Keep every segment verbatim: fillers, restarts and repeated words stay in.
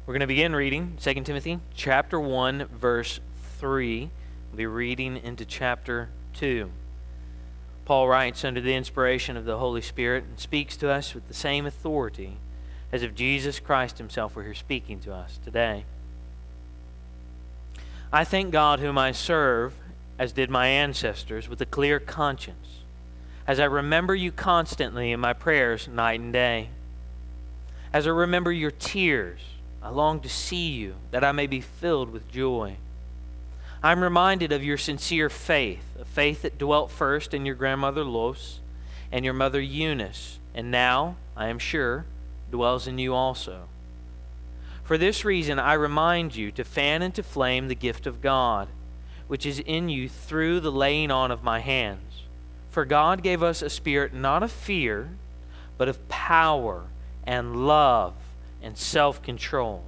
We're going to begin reading Second Timothy chapter one, verse three. We'll be reading into chapter two. Paul writes under the inspiration of the Holy Spirit and speaks to us with the same authority as if Jesus Christ himself were here speaking to us today. I thank God whom I serve, as did my ancestors, with a clear conscience, as I remember you constantly in my prayers night and day. As I remember your tears, I long to see you, that I may be filled with joy. I am reminded of your sincere faith, a faith that dwelt first in your grandmother Lois and your mother Eunice, and now, I am sure, dwells in you also. For this reason, I remind you to fan into flame the gift of God, which is in you through the laying on of my hands. For God gave us a spirit not of fear, but of power and love and self-control.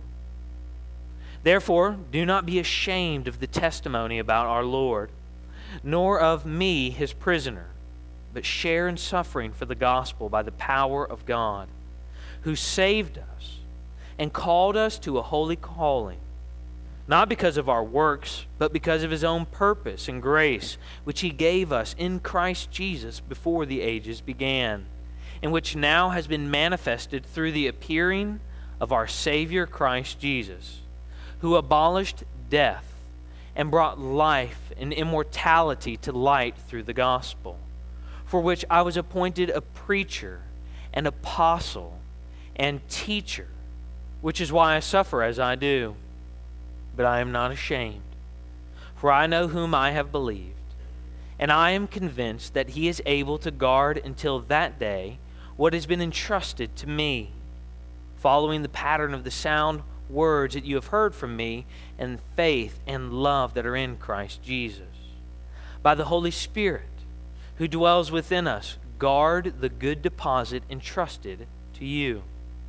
Therefore, do not be ashamed of the testimony about our Lord, nor of me, his prisoner, but share in suffering for the gospel by the power of God, who saved us and called us to a holy calling, not because of our works, but because of his own purpose and grace, which he gave us in Christ Jesus before the ages began, and which now has been manifested through the appearing of our Savior Christ Jesus, who abolished death and brought life and immortality to light through the gospel, for which I was appointed a preacher, an apostle, and teacher, which is why I suffer as I do. But I am not ashamed, for I know whom I have believed, and I am convinced that he is able to guard until that day what has been entrusted to me, following the pattern of the sound words that you have heard from me, and faith and love that are in Christ Jesus. By the Holy Spirit, who dwells within us, guard the good deposit entrusted to you.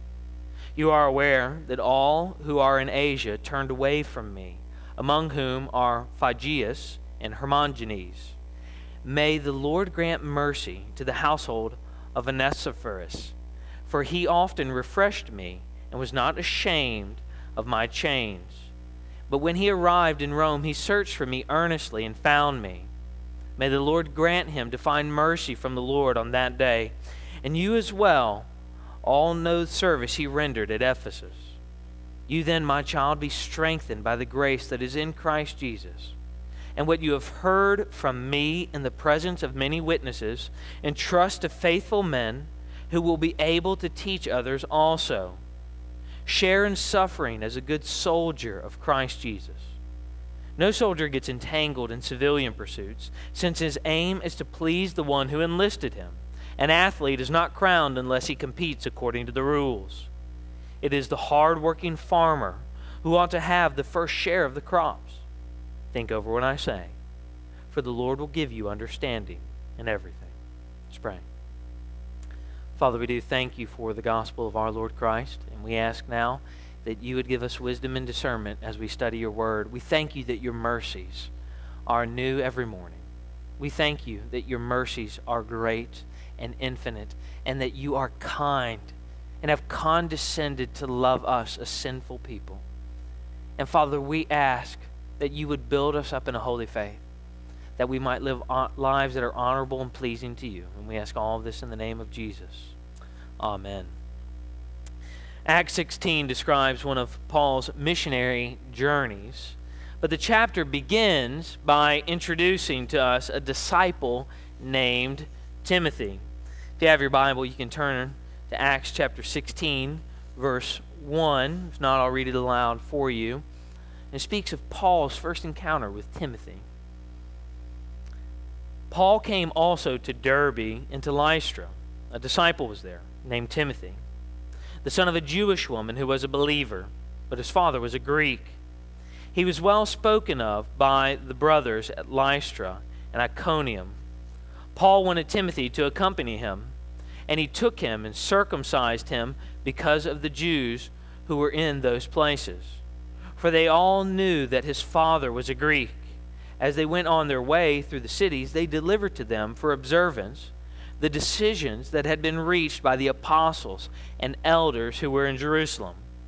You are aware that all who are in Asia turned away from me, among whom are Phygius and Hermogenes. May the Lord grant mercy to the household of Onesiphorus, for he often refreshed me and was not ashamed of my chains. But when he arrived in Rome, he searched for me earnestly and found me. May the Lord grant him to find mercy from the Lord on that day. And you as well all know the service he rendered at Ephesus. You then, my child, be strengthened by the grace that is in Christ Jesus. And what you have heard from me in the presence of many witnesses, entrust to faithful men who will be able to teach others also. Share in suffering as a good soldier of Christ Jesus. No soldier gets entangled in civilian pursuits, since his aim is to please the one who enlisted him. An athlete is not crowned unless he competes according to the rules. It is the hard-working farmer who ought to have the first share of the crops. Think over what I say, for the Lord will give you understanding in everything. Let's pray. Father, we do thank you for the gospel of our Lord Christ, and we ask now that you would give us wisdom and discernment as we study your word. We thank you that your mercies are new every morning. We thank you that your mercies are great and infinite, and that you are kind and have condescended to love us, a sinful people. And Father, we ask that you would build us up in a holy faith, that we might live lives that are honorable and pleasing to you. And we ask all of this in the name of Jesus. Amen. Acts sixteen describes one of Paul's missionary journeys, but the chapter begins by introducing to us a disciple named Timothy. If you have your Bible, you can turn to Acts chapter sixteen, verse one. If not, I'll read it aloud for you. It speaks of Paul's first encounter with Timothy. Paul came also to Derbe and to Lystra. A disciple was there named Timothy, the son of a Jewish woman who was a believer, but his father was a Greek. He was well spoken of by the brothers at Lystra and Iconium. Paul wanted Timothy to accompany him, and he took him and circumcised him because of the Jews who were in those places. For they all knew that his father was a Greek. As they went on their way through the cities, they delivered to them for observance the decisions that had been reached by the apostles and elders who were in Jerusalem.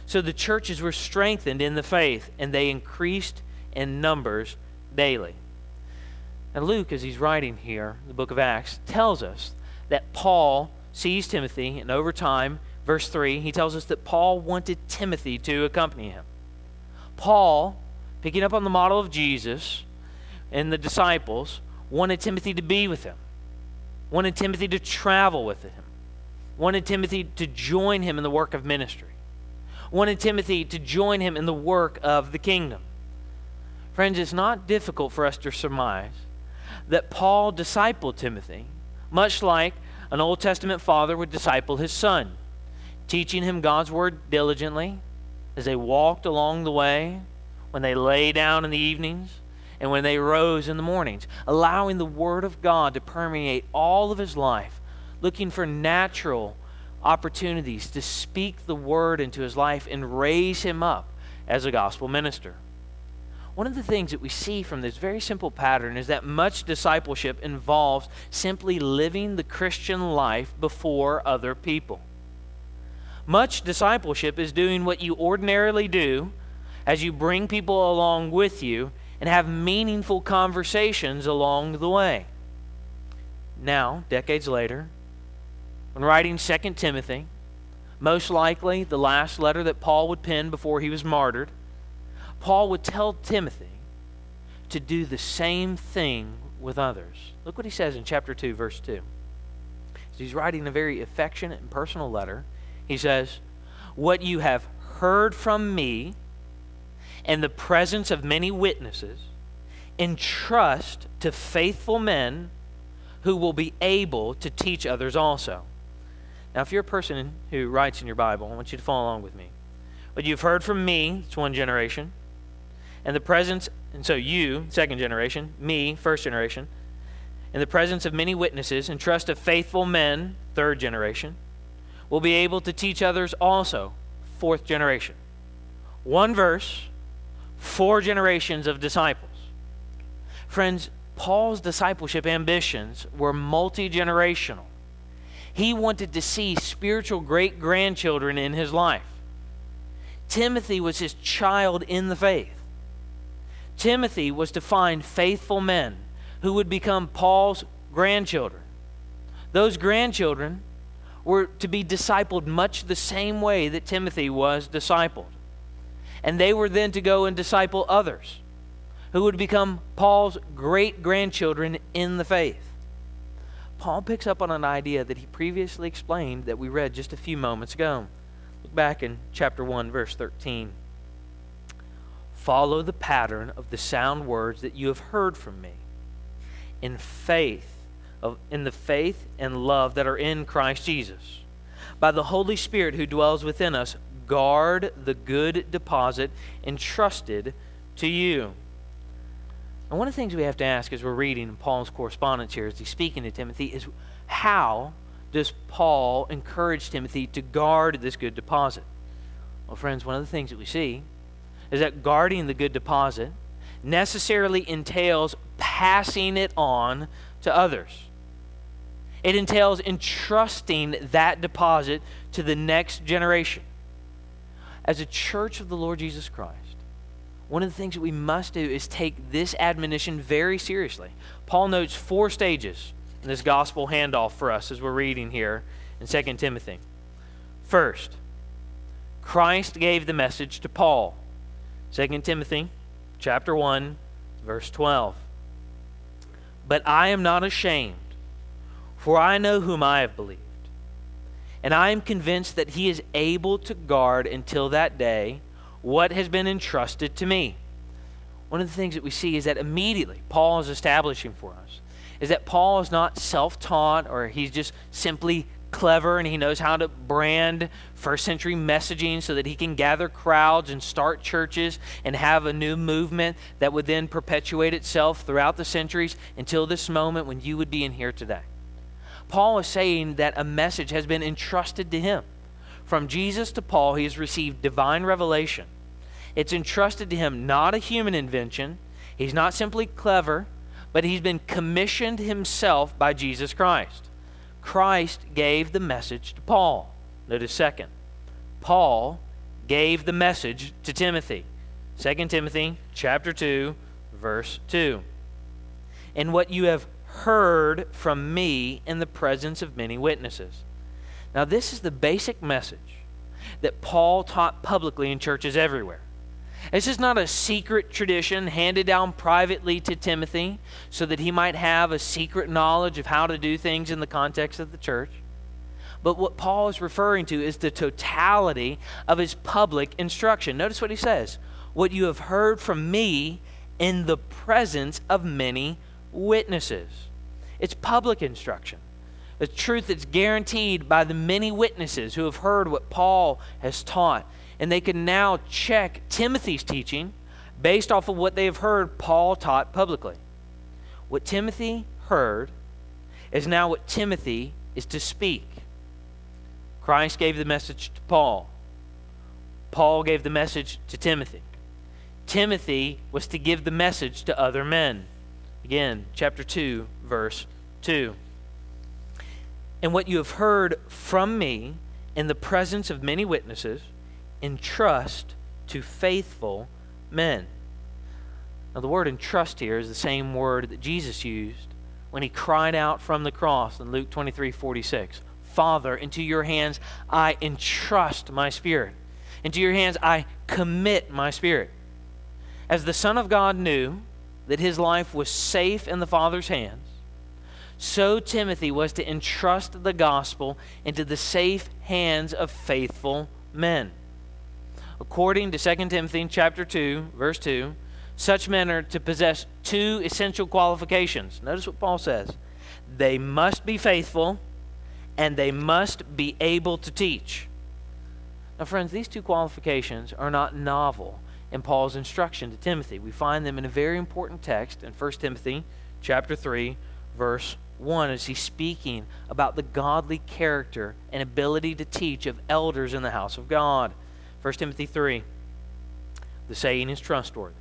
So the churches were strengthened in the faith, and they increased in numbers daily. And Luke, as he's writing here, the book of Acts, tells us that Paul sees Timothy, and over time, verse three, he tells us that Paul wanted Timothy to accompany him. Paul, picking up on the model of Jesus and the disciples, wanted Timothy to be with him, wanted Timothy to travel with him, wanted Timothy to join him in the work of ministry, wanted Timothy to join him in the work of the kingdom. Friends, it's not difficult for us to surmise that Paul discipled Timothy, much like an Old Testament father would disciple his son, teaching him God's word diligently as they walked along the way, when they lay down in the evenings, and when they rose in the mornings, allowing the word of God to permeate all of his life, looking for natural opportunities to speak the word into his life and raise him up as a gospel minister. One of the things that we see from this very simple pattern is that much discipleship involves simply living the Christian life before other people. Much discipleship is doing what you ordinarily do as you bring people along with you and have meaningful conversations along the way. Now, decades later, when writing Second Timothy, most likely the last letter that Paul would pen before he was martyred, Paul would tell Timothy to do the same thing with others. Look what he says in chapter two, verse two. As he's writing a very affectionate and personal letter, he says, "What you have heard from me in the presence of many witnesses, entrust to faithful men who will be able to teach others also." Now, if you're a person who writes in your Bible, I want you to follow along with me. What you've heard from me, it's one generation, and the presence, and so you, second generation, me, first generation, in the presence of many witnesses, entrust to faithful men, third generation, will be able to teach others also, fourth generation. One verse, four generations of disciples. Friends, Paul's discipleship ambitions were multi-generational. He wanted to see spiritual great-grandchildren in his life. Timothy was his child in the faith. Timothy was to find faithful men who would become Paul's grandchildren. Those grandchildren were to be discipled much the same way that Timothy was discipled. And they were then to go and disciple others who would become Paul's great-grandchildren in the faith. Paul picks up on an idea that he previously explained that we read just a few moments ago. Look back in chapter one, verse thirteen. "Follow the pattern of the sound words that you have heard from me, in faith, of, in the faith and love that are in Christ Jesus. By the Holy Spirit who dwells within us, guard the good deposit entrusted to you." And one of the things we have to ask as we're reading Paul's correspondence here, as he's speaking to Timothy, is how does Paul encourage Timothy to guard this good deposit? Well, friends, one of the things that we see is that guarding the good deposit necessarily entails passing it on to others. It entails entrusting that deposit to the next generation. As a church of the Lord Jesus Christ, one of the things that we must do is take this admonition very seriously. Paul notes four stages in this gospel handoff for us as we're reading here in Second Timothy. First, Christ gave the message to Paul. Second Timothy chapter one, verse twelve. "But I am not ashamed, for I know whom I have believed, and I am convinced that he is able to guard until that day what has been entrusted to me." One of the things that we see is that immediately Paul is establishing for us is that Paul is not self-taught, or he's just simply clever and he knows how to brand first century messaging so that he can gather crowds and start churches and have a new movement that would then perpetuate itself throughout the centuries until this moment when you would be in here today. Paul is saying that a message has been entrusted to him. From Jesus to Paul, he has received divine revelation. It's entrusted to him, not a human invention. He's not simply clever, but he's been commissioned himself by Jesus Christ. Christ gave the message to Paul. Notice second, Paul gave the message to Timothy. Second Timothy chapter two, verse two. And what you have heard from me in the presence of many witnesses. Now, this is the basic message that Paul taught publicly in churches everywhere. This is not a secret tradition handed down privately to Timothy so that he might have a secret knowledge of how to do things in the context of the church. But what Paul is referring to is the totality of his public instruction. Notice what he says. What you have heard from me in the presence of many witnesses. It's public instruction. A truth that's guaranteed by the many witnesses who have heard what Paul has taught. And they can now check Timothy's teaching based off of what they have heard Paul taught publicly. What Timothy heard is now what Timothy is to speak. Christ gave the message to Paul. Paul gave the message to Timothy. Timothy was to give the message to other men. Again, chapter two, verse two. And what you have heard from me in the presence of many witnesses, entrust to faithful men. Now, the word entrust here is the same word that Jesus used when he cried out from the cross in Luke twenty-three forty-six. Father, into your hands I entrust my spirit. Into your hands I commit my spirit. As the Son of God knew that his life was safe in the Father's hands, so Timothy was to entrust the gospel into the safe hands of faithful men. According to Second Timothy chapter two, verse two, such men are to possess two essential qualifications. Notice what Paul says. They must be faithful and they must be able to teach. Now, friends, these two qualifications are not novel in Paul's instruction to Timothy. We find them in a very important text in First Timothy chapter three, verse one, as he's speaking about the godly character and ability to teach of elders in the house of God. First Timothy three, the saying is trustworthy.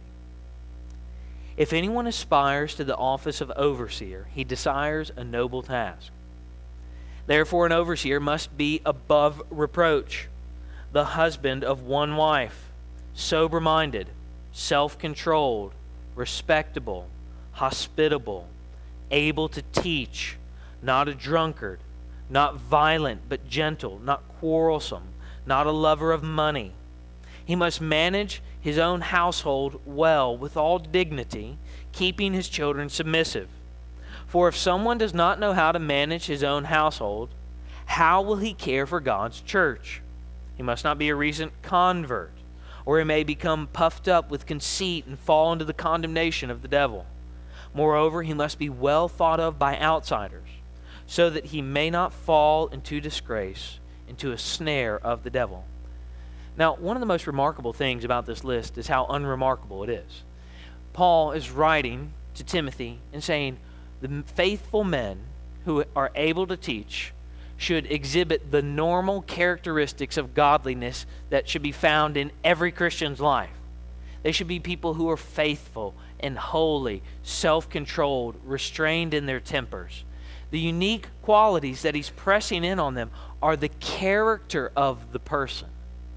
If anyone aspires to the office of overseer, he desires a noble task. Therefore, an overseer must be above reproach, the husband of one wife, sober-minded, self-controlled, respectable, hospitable, able to teach, not a drunkard, not violent but gentle, not quarrelsome, not a lover of money. He must manage his own household well with all dignity, keeping his children submissive. For if someone does not know how to manage his own household, how will he care for God's church? He must not be a recent convert, or he may become puffed up with conceit and fall into the condemnation of the devil. Moreover, he must be well thought of by outsiders, so that he may not fall into disgrace, into a snare of the devil. Now, one of the most remarkable things about this list is how unremarkable it is. Paul is writing to Timothy and saying, the faithful men who are able to teach should exhibit the normal characteristics of godliness that should be found in every Christian's life. They should be people who are faithful and holy, self-controlled, restrained in their tempers. The unique qualities that he's pressing in on them are the character of the person.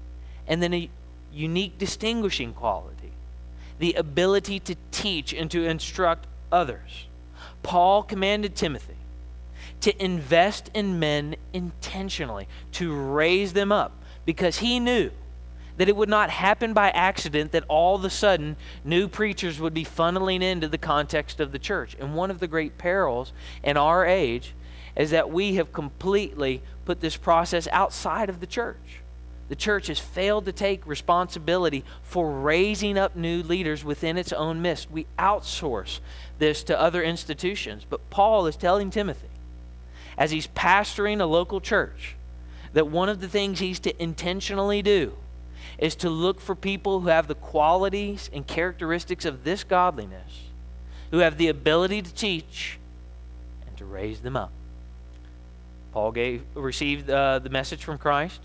And then a unique distinguishing quality, the ability to teach and to instruct others. Paul commanded Timothy to invest in men intentionally, to raise them up, because he knew that it would not happen by accident that all of a sudden new preachers would be funneling into the context of the church. And one of the great perils in our age is that we have completely put this process outside of the church. The church has failed to take responsibility for raising up new leaders within its own midst. We outsource this to other institutions. But Paul is telling Timothy, as he's pastoring a local church, that one of the things he's to intentionally do is to look for people who have the qualities and characteristics of this godliness, who have the ability to teach, and to raise them up. Paul gave, received uh, the message from Christ.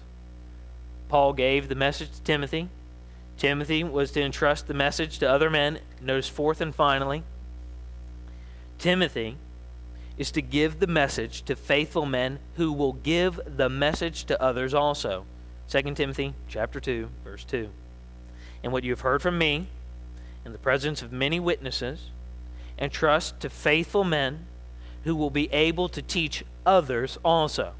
Paul gave the message to Timothy. Timothy was to entrust the message to other men. Notice fourth and finally, Timothy is to give the message to faithful men who will give the message to others also. Second Timothy chapter two, verse two. And what you have heard from me in the presence of many witnesses, entrust to faithful men who will be able to teach others also.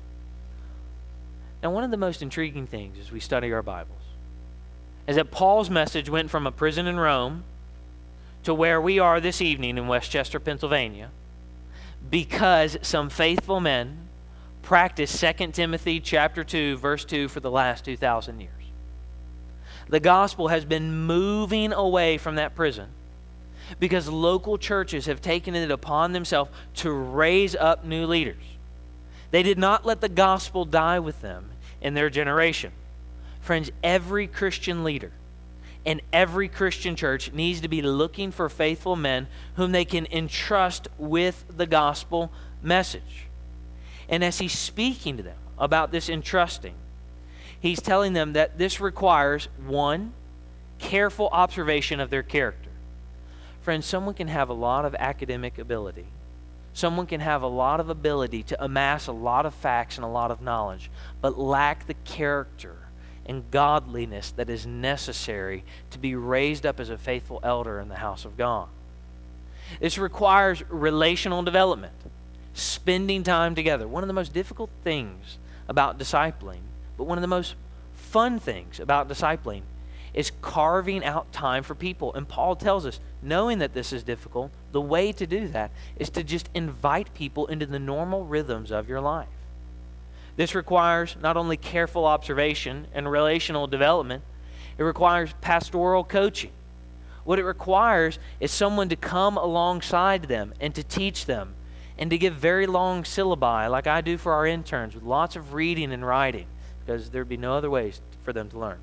Now, one of the most intriguing things as we study our Bibles is that Paul's message went from a prison in Rome to where we are this evening in Westchester, Pennsylvania, because some faithful men practiced Second Timothy chapter two, verse two for the last two thousand years. The gospel has been moving away from that prison because local churches have taken it upon themselves to raise up new leaders. They did not let the gospel die with them in their generation. Friends, every Christian leader and every Christian church needs to be looking for faithful men whom they can entrust with the gospel message. And as he's speaking to them about this entrusting, he's telling them that this requires, one, careful observation of their character. Friends, someone can have a lot of academic ability. Someone can have a lot of ability to amass a lot of facts and a lot of knowledge, but lack the character and godliness that is necessary to be raised up as a faithful elder in the house of God. This requires relational development, spending time together. One of the most difficult things about discipling, but one of the most fun things about discipling, is carving out time for people. And Paul tells us, knowing that this is difficult, the way to do that is to just invite people into the normal rhythms of your life. This requires not only careful observation and relational development, it requires pastoral coaching. What it requires is someone to come alongside them and to teach them and to give very long syllabi like I do for our interns with lots of reading and writing, because there'd be no other ways for them to learn.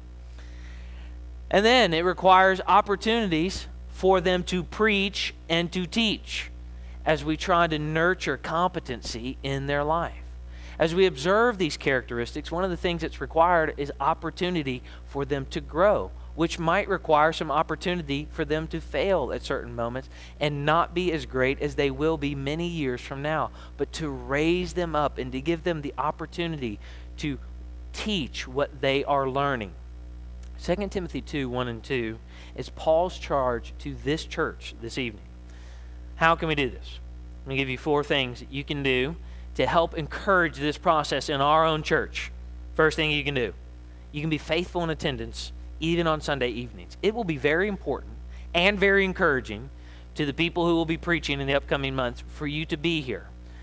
And then it requires opportunities for them to preach and to teach as we try to nurture competency in their life. As we observe these characteristics, one of the things that's required is opportunity for them to grow, which might require some opportunity for them to fail at certain moments and not be as great as they will be many years from now, but to raise them up and to give them the opportunity to teach what they are learning. Second Timothy two, one and two is Paul's charge to this church this evening. How can we do this? I'm going to give you four things that you can do to help encourage this process in our own church. First thing you can do, you can be faithful in attendance even on Sunday evenings. It will be very important and very encouraging to the people who will be preaching in the upcoming months for you to be here,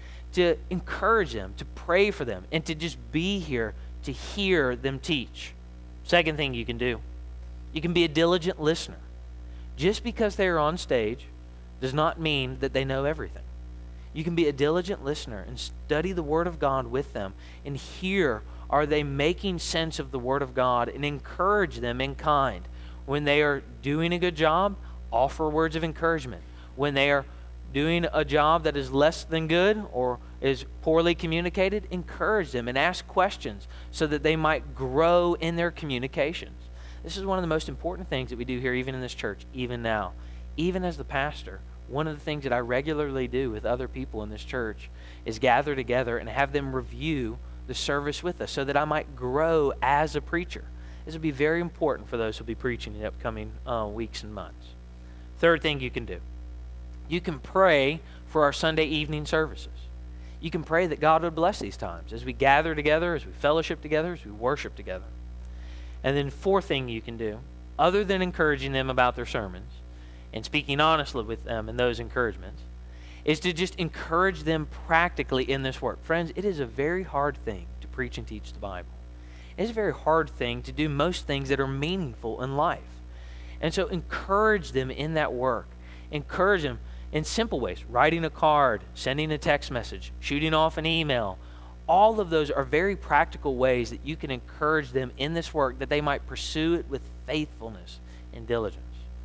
to encourage them, to pray for them, and to just be here to hear them teach. Second thing you can do, you can be a diligent listener. Just because they are on stage does not mean that they know everything. You can be a diligent listener and study the Word of God with them and hear, are they making sense of the Word of God, and encourage them in kind. When they are doing a good job, offer words of encouragement. When they are doing a job that is less than good or is poorly communicated, encourage them and ask questions so that they might grow in their communications. This is one of the most important things that we do here, even in this church, even now. Even as the pastor, one of the things that I regularly do with other people in this church is gather together and have them review the service with us so that I might grow as a preacher. This will be very important for those who will be preaching in the upcoming uh, weeks and months. Third thing you can do, you can pray for our Sunday evening services. You can pray that God would bless these times as we gather together, as we fellowship together, as we worship together. And then fourth thing you can do, other than encouraging them about their sermons and speaking honestly with them in those encouragements, is to just encourage them practically in this work. Friends, it is a very hard thing to preach and teach the Bible. It's a very hard thing to do most things that are meaningful in life. And so encourage them in that work. Encourage them in simple ways, writing a card, sending a text message, shooting off an email. All of those are very practical ways that you can encourage them in this work, that they might pursue it with faithfulness and diligence.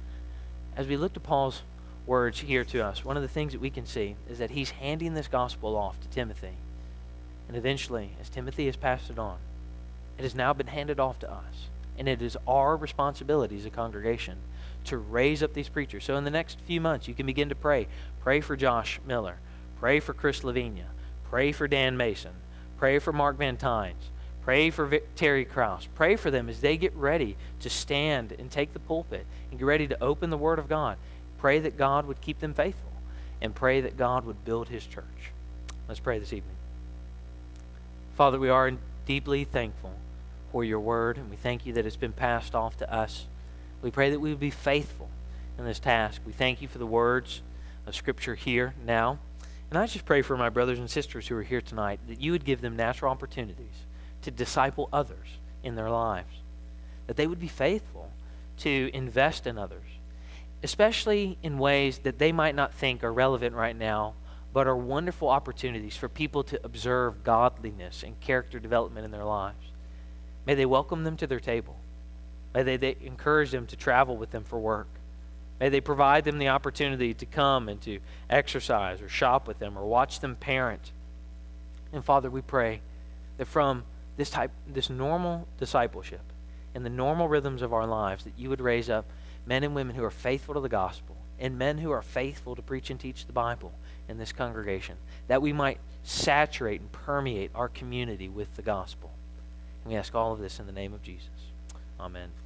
As we look to Paul's words here to us, one of the things that we can see is that he's handing this gospel off to Timothy. And eventually, as Timothy has passed it on, it has now been handed off to us. And it is our responsibility as a congregation to raise up these preachers. So in the next few months, you can begin to pray. Pray for Josh Miller. Pray for Chris Lavinia. Pray for Dan Mason. Pray for Mark Van Tynes. Pray for Vic- Terry Krause. Pray for them as they get ready to stand and take the pulpit and get ready to open the Word of God. Pray that God would keep them faithful, and pray that God would build His church. Let's pray this evening. Father, we are deeply thankful for your Word, and we thank you that it's been passed off to us. We pray that we would be faithful in this task. We thank you for the words of Scripture here now. And I just pray for my brothers and sisters who are here tonight that you would give them natural opportunities to disciple others in their lives, that they would be faithful to invest in others, especially in ways that they might not think are relevant right now, but are wonderful opportunities for people to observe godliness and character development in their lives. May they welcome them to their table. May they, they encourage them to travel with them for work. May they provide them the opportunity to come and to exercise or shop with them or watch them parent. And Father, we pray that from this type, this normal discipleship and the normal rhythms of our lives, that you would raise up men and women who are faithful to the gospel and men who are faithful to preach and teach the Bible in this congregation, that we might saturate and permeate our community with the gospel. And we ask all of this in the name of Jesus. Amen.